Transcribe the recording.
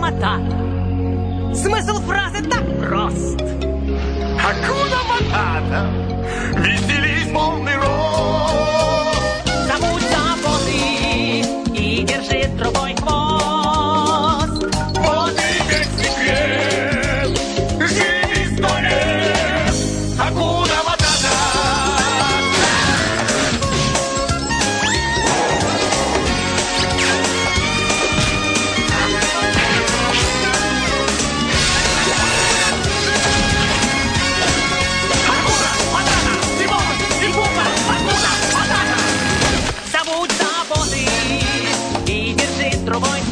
Матата. Смысл фразы так прост. Акуна Матата, веселись полный рост. Забудь заботы и держи другой хвост. Вот и весь секрет, живи 100 лет. Акуна Матата. Забудь заботы и держи другой